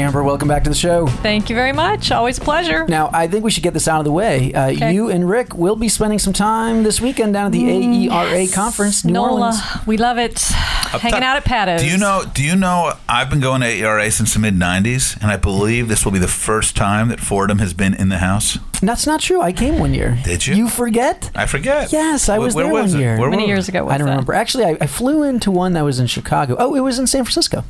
Amber. Welcome back to the show. Thank you very much. Always a pleasure. Now, I think we should get this out of the way. Okay. You and Rick will be spending some time this weekend down at the AERA conference, New Orleans. We love it. Hanging out at Pato's. Do you know I've been going to AERA since the mid-'90s, and I believe this will be the first time that Fordham has been in the house? That's not true. I came one year. Did you? You forget? I forget. Yes, I was there one year. Where Many years ago was I don't remember. Actually, I flew into one that was in Chicago. Oh, it was in San Francisco.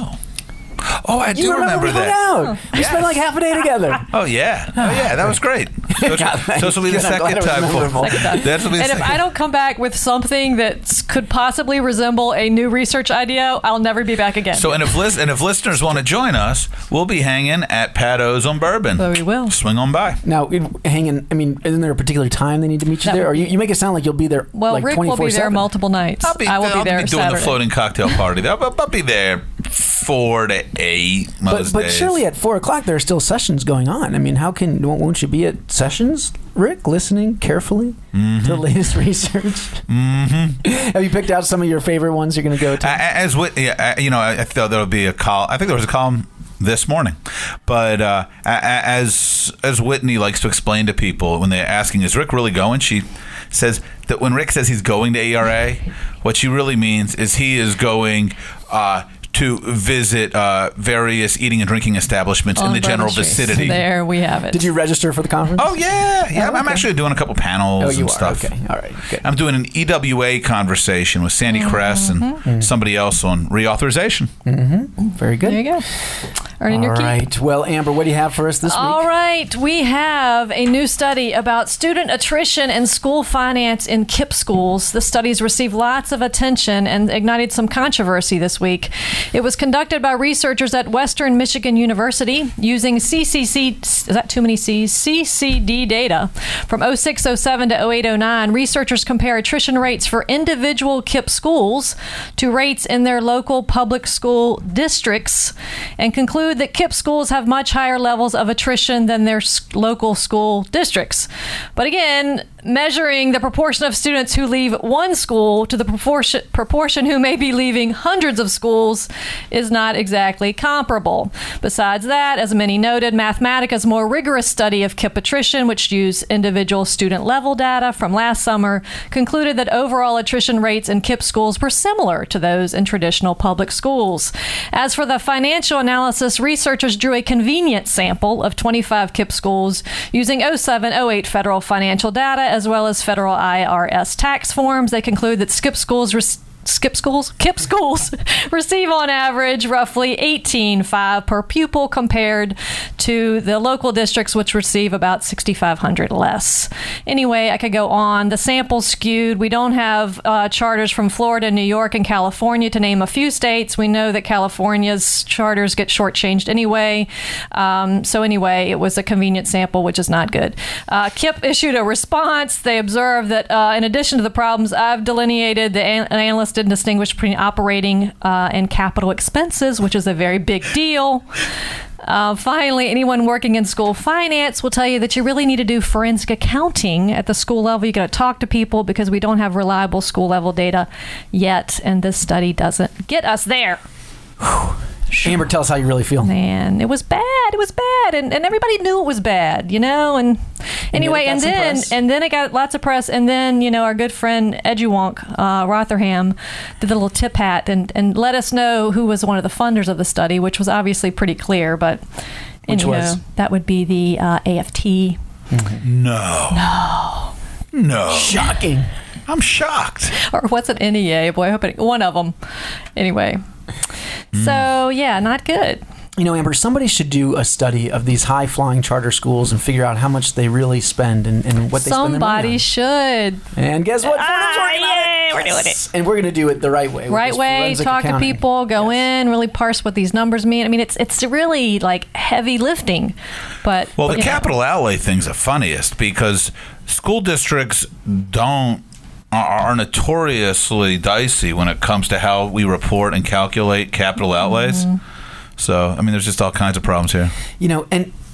Oh, I do remember we that. hung out. We spent like half a day together. Oh, yeah. That was great. So this will be the second time for And if I don't come back with something that could possibly resemble a new research idea, I'll never be back again. So, and if listeners want to join us, we'll be hanging at Pato's on Bourbon. So we will. Swing on by. Now, hanging, I mean, isn't there a particular time they need to meet you there? Or you make it sound like you'll be there well, like Rick 24/7. will be there multiple nights. I will be there doing Saturday. the floating cocktail party. I'll be there 4 to 8 most But days. surely at 4 o'clock there are still sessions going on. I mean, won't you be at sessions, Rick, listening carefully to the latest research? Mm-hmm. Have you picked out some of your favorite ones you're going to go to? I thought there would be a column. I think there was a column this morning, but as Whitney likes to explain to people when they're asking, is Rick really going? She says that when Rick says he's going to AERA, what she really means is he is going to visit various eating and drinking establishments in the general vicinity. There we have it. Did you register for the conference? Oh, yeah. Oh, okay. I'm actually doing a couple panels and stuff. Okay, all right. Good. I'm doing an EWA conversation with Sandy Kress and somebody else on reauthorization. Mm-hmm. Very good. There you go. Earning your keep. All right. Well, Amber, what do you have for us this week? All right. We have a new study about student attrition and school finance in KIPP schools. The study's received lots of attention and ignited some controversy this week. It was conducted by researchers at Western Michigan University using CCD data from 06-07 to 08-09. Researchers compare attrition rates for individual KIPP schools to rates in their local public school districts and conclude that KIPP schools have much higher levels of attrition than their local school districts. But again, measuring the proportion of students who leave one school to the proportion who may be leaving hundreds of schools is not exactly comparable. Besides that, as many noted, Mathematica's more rigorous study of KIPP attrition, which used individual student level data from last summer, concluded that overall attrition rates in KIPP schools were similar to those in traditional public schools. As for the financial analysis, researchers drew a convenient sample of 25 KIPP schools using 07-08 federal financial data as well as federal IRS tax forms. They conclude that KIPP schools receive on average roughly $18,500 per pupil compared to the local districts, which receive about $6,500 less. Anyway, I could go on. The sample's skewed. We don't have charters from Florida, New York, and California, to name a few states. We know that California's charters get shortchanged anyway. So anyway, it was a convenient sample, which is not good. KIPP issued a response. They observed that in addition to the problems I've delineated, the analyst didn't distinguish between operating and capital expenses, which is a very big deal. Finally, anyone working in school finance will tell you that you really need to do forensic accounting at the school level. You got to talk to people because we don't have reliable school level data yet, and this study doesn't get us there. Amber, tell us how you really feel. Man, it was bad. It was bad, and everybody knew it was bad, you know. And anyway, and then it got lots of press, and then our good friend Eduwonk Rotherham did the little tip hat and let us know who was one of the funders of the study, which was obviously pretty clear. But that would be the AFT. Mm-hmm. No. Shocking. I'm shocked. Or what's an NEA? Boy, I hope one of them. Anyway. So, yeah, not good. Amber, somebody should do a study of these high-flying charter schools and figure out how much they really spend and what they spend their money on. Somebody should. And guess what? We're doing it. And we're going to do it the right way. Right way, talk to people, go in, really parse what these numbers mean. I mean, it's really like heavy lifting. But the capital outlay thing's the funniest because school districts are notoriously dicey when it comes to how we report and calculate capital outlays. So, I mean, there's just all kinds of problems here. And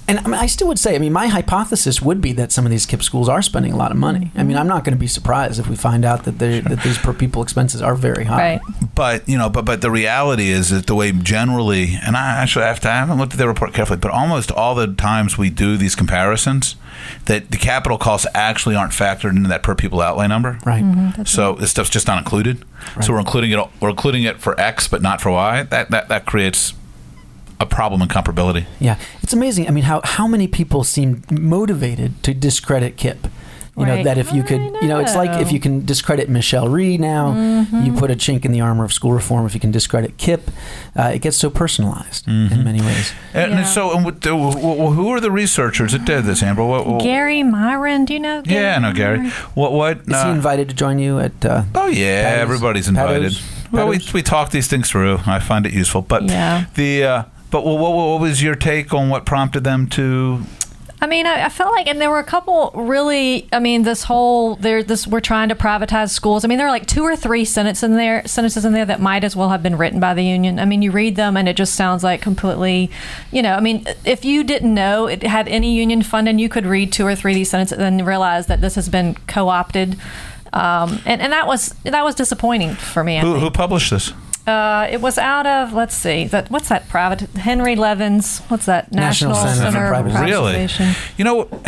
And I mean, I still would say, I mean, my hypothesis would be that some of these KIPP schools are spending a lot of money. I mean, I'm not going to be surprised if we find out that that these per pupil expenses are very high. Right. But but the reality is that the way generally, and I haven't looked at the report carefully, but almost all the times we do these comparisons, that the capital costs actually aren't factored into that per pupil outlay number. Right. So this stuff's just not included. Right. So we're including it for X, but not for Y. That creates a problem in comparability. Yeah, it's amazing. I mean, how many people seem motivated to discredit KIPP? You know, Right. that if you could, it's like if you can discredit Michelle Rhee now, you put a chink in the armor of school reform. If you can discredit KIPP, it gets so personalized in many ways. And Yeah. so, who are the researchers that did this, Amber? Gary Myron, do you know? Yeah, I know Gary. Myron? What? Is he invited to join you at? Oh yeah, Paddow's- everybody's invited. Paddow's- Well, Paddow's? we talk these things through. I find it useful. But Yeah. but what was your take on what prompted them to? I mean, I felt like, and there were a couple really, I mean, we're trying to privatize schools. I mean, there are like 2 or 3 sentences in there that might as well have been written by the union. I mean, you read them and it just sounds like completely, I mean, if you didn't know it had any union funding, you could read 2 or 3 of these sentences and realize that this has been co-opted. And that was disappointing for me. I think. Who published this? It was out of, let's see, what's that private? Henry Levin's, what's that? National Center for Privatization. Really? Privatization.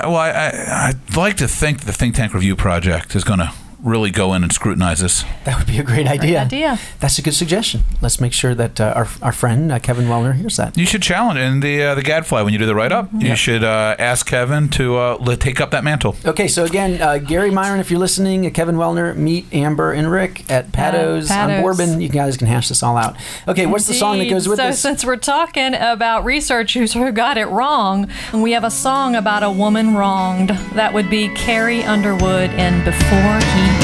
I'd like to think the Think Tank Review Project is going to really go in and scrutinize this. That would be a great idea. That's a good suggestion. Let's make sure that our friend Kevin Wellner hears that. You should challenge in the Gadfly when you do the write-up. You should ask Kevin to take up that mantle. Okay, so again, Gary Myron, if you're listening, Kevin Wellner, meet Amber and Rick at Paddow's on Bourbon. You guys can hash this all out. Okay, what's the song that goes with this? So since we're talking about researchers who got it wrong, we have a song about a woman wronged. That would be Carrie Underwood in Before He